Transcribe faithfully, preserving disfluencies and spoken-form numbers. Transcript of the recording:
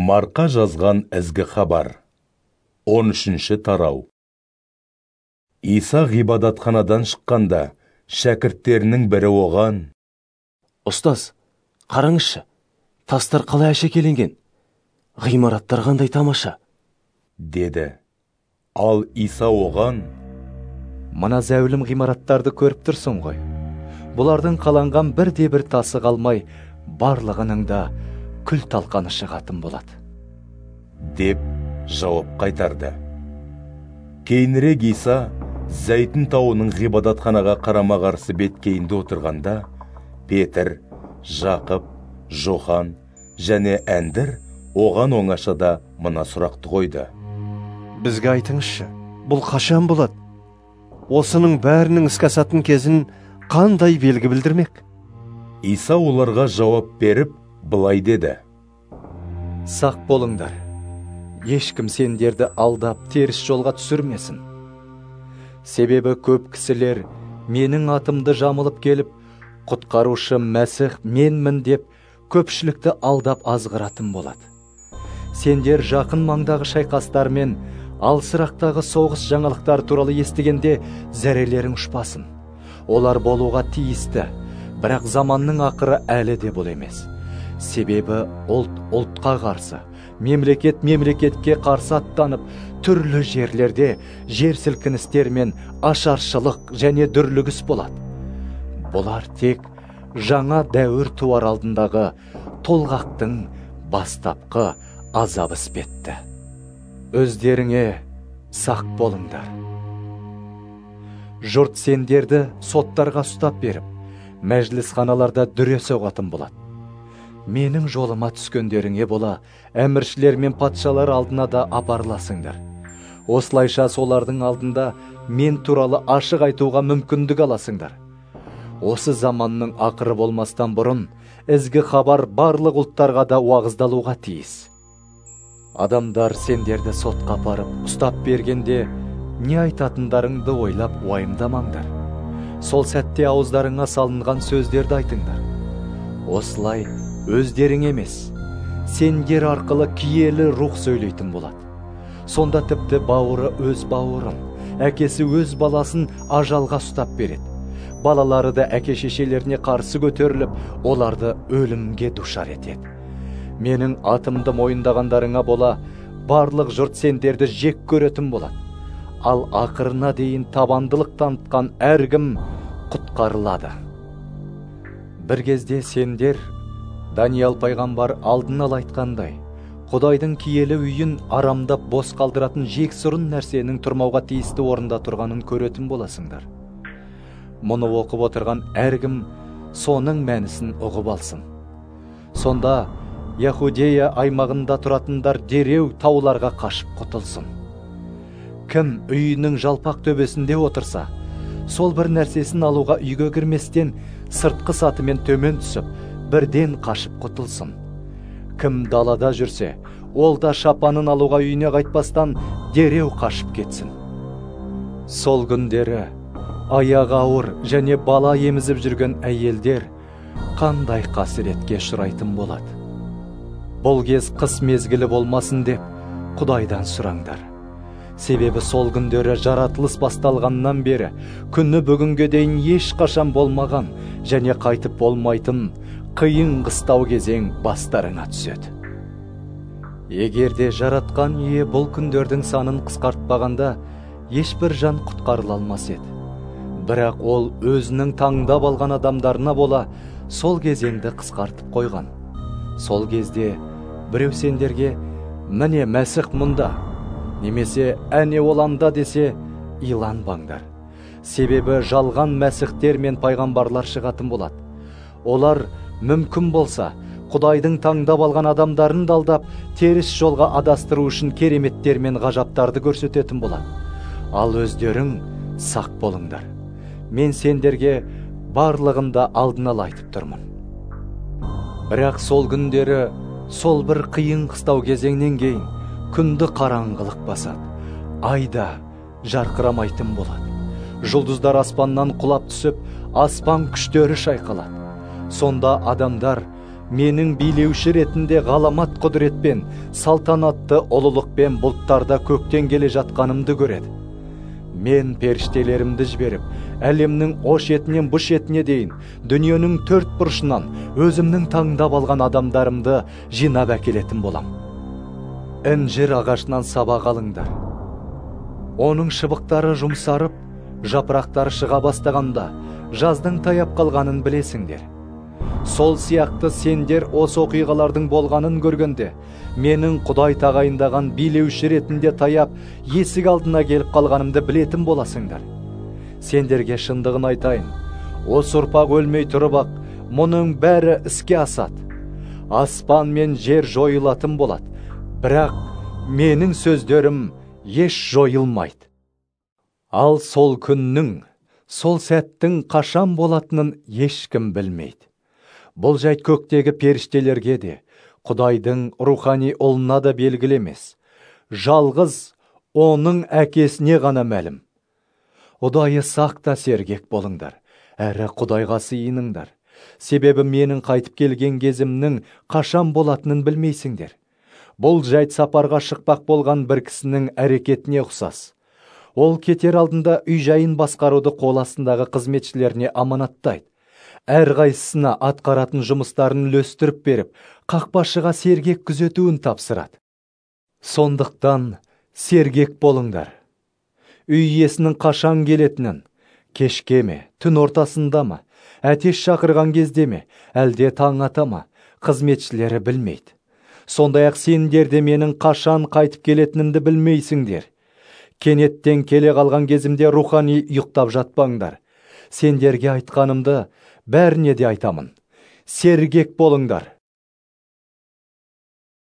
Марқа жазған ізгі хабар. он үшінші тарау. Иса ғибадатханадан шыққанда, шәкірттерінің бірі оған: «Ұстаз, қараңызшы, тастар қалай әшекеленген? Ғимараттар қандай тамаша!» деді. Ал Иса оған: «Мына зәулім ғимараттарды көріп тұрсың ғой. Бұлардың қаланған бірде-бір тасы қалмай, барлығының да күл талқаны шығатын болады», деп жауап қайтарды. Кейінірек Иса Зәйтүн тауының ғибадатханаға қарама-қарсы беткейінде отырғанда, Петр, Жақып, Жохан және Әндір оған оңашада мына сұрақты қойды: «Бізге айтыңызшы, бұл қашан болады? Осының бәрінің іске асатын кезін қандай белгі білдірмек?» Иса оларға жауап беріп, былай деді: «Сақ болыңдар. Ешкім сендерді алдап, теріс жолға түсірмесін. Себебі көп кісілер менің атымды жамылып келіп, құтқарушы Мәсіх менмін деп, көпшілікті алдап азғыратын болады. Сендер жақын маңдағы шайқастар мен алсырақтағы соғыс жаңалықтар туралы естігенде зәрелерің ұшпасын. Олар болуға тиісті, бірақ заманның ақыры әлі де бұл емес. Себебі ұлт ұлтқа қарсы, мемлекет мемлекетке қарсы аттанып, түрлі жерлерде жер сілкіністер мен ашаршылық және дүрлігіс болады. Бұлар тек жаңа дәуір туар алдындағы толғақтың бастапқы азабы іспетті. Өздеріңе сақ болыңдар. Жұрт сендерді соттарға ұстап беріп, мәжілісханаларда дүре соғатын болады. Менің жолыма түскендеріңе бола, әміршілер мен патшалар алдына да апарыласыңдар. Осылайша солардың алдында мен туралы ашық айтуға мүмкіндік аласыңдар. Осы заманның ақыры болмастан бұрын, ізгі хабар барлық ұлттарға да уағыздалуға тиіс. Адамдар сендерді сотқа апарып, ұстап бергенде, не айтатындарыңды ойлап уайымдамаңдар. Сол сәтте ауыздарыңа салынған сөздерді айтыңдар. Осылай өздерің емес, сендер арқылы киелі рух сөйлейтін болады. Сонда тіпті бауыры өз бауырын, әкесі өз баласын ажалға ұстап береді. Балалары да әке-шешелеріне қарсы көтеріліп, оларды өлімге душар етеді. Менің атымды мойындағандарыңа бола, барлық жұрт сендерді жек көретін болады. Ал ақырына дейін табандылық танытқан әркім құтқарылады. Бір кезде сендер, Даниал пайғамбар алдын ала айтқандай, Құдайдың киелі үйін арамдап бос қалдыратын жексұрын нәрсенің тұрмауға тиісті орында тұрғанын көретін боласыңдар. Мұны оқып отырған әркім соның мәнісін ұғып алсын. Сонда Яхудея аймағында тұратындар дереу тауларға қашып құтылсын. Кім үйінің жалпақ төбесінде отырса, сол бір нәрсесін алуға үйге кірместен сыртқы сатымен төмен түсіп, бірден қашып құтылсын. Кім далада жүрсе, ол да шапанын алуға үйіне қайтпастан дереу қашып кетсін. Сол күндері аяғы ауыр және бала емізіп жүрген әйелдер қандай қасіретке ұшырайтын болады. Бұл кез қыс мезгілі болмасын деп Құдайдан сұраңдар. Себебі сол күндері жаратылыс басталғаннан бері күні бүгінге дейін ешқашан болмаған және қайтып болмайтын қиын қыстау кезең бастарыңа түседі. Егерде жаратқан ие бұл күндердің санын қысқартпағанда, ешбір жан құтқарыла алмас еді. Бірақ ол өзінің таңдап алған адамдарына бола сол кезеңді қысқартып қойған. Сол кезде біреу сендерге «Міне Мәсіх мұнда», немесе «Әне ол анда» десе, иланбаңдар. Себебі жалған мәсіхтер мен пайғамбарлар шығатын болады. Олар мүмкін болса, Құдайдың таңдап алған адамдарын далдап, теріс жолға адастыру үшін кереметтер мен ғажаптарды көрсететін болады. Ал өздерің сақ болыңдар. Мен сендерге барлығында алдын ала айтып тұрмын. Бірақ сол күндері, сол бір қиын қыстау кезеңнен кейін күнді қараңғылық басады. Айда жарқырамайтын болады. Жұлдыздар аспаннан құлап түсіп, аспан күштері шайқалады. Сонда адамдар менің билеуші ретінде ғаламат құдіретпен, салтанатты ұлылықпен бұлттарда көктен келе жатқанымды көреді. Мен періштелерімді жіберіп, әлемнің о шетінен бұ шетіне дейін, дүниенің төрт бұрышынан өзімнің таңдап алған адамдарымды жинап әкелетін болам. Інжір ағашынан сабақ алыңдар. Оның шыбықтары жұмсарып, жапырақтары шыға бастағанда, жаздың таяп қалғанын білесіңдер. Сол сияқты сендер осы оқиғалардың болғанын көргенде, менің Құдай тағайындаған билеуші ретінде таяп, есік алдына келіп қалғанымды білетін боласыңдар. Сендерге шындығын айтайын, осы ұрпақ өлмей тұрып ақ, мұның бәрі іске асады. Аспан мен жер жойылатын болады, бірақ менің сөздерім еш жойылмайды. Ал сол күннің, сол сәттің қашан болатынын ешкім білмейді. Бұл жайт көктегі періштелерге де, Құдайдың рухани ұлына да белгілі емес. Жалғыз оның әкесіне ғана мәлім. Ұдайы сақ та сергек болыңдар, әрі Құдайға сыйыныңдар. Себебі менің қайтып келген кезімнің қашан болатынын білмейсіңдер. Бұл жайт сапарға шықпақ болған бір кісінің әрекетіне ұқсас. Ол кетер алдында үй жайын басқаруды қол астындағы қызметшілеріне аманаттайды. Әрқайсысына атқаратын жұмыстарын үлестіріп беріп, қақпашыға сергек күзетуін тапсырады. Сондықтан сергек болыңдар. Үй иесінің қашан келетінін, кешке ме, түн ортасында ма, әтеш шақырған кезде ме, әлде таң ата ма, қызметшілері білмейді. Сондай-ақ сендер де менің қашан қайтып келетінімді білмейсіңдер. Кенеттен келе қалған кезімде рухани ұйықтап жатпаңдар. Сендерге айтқанымды бәріне де айтамын. Сергек болыңдар.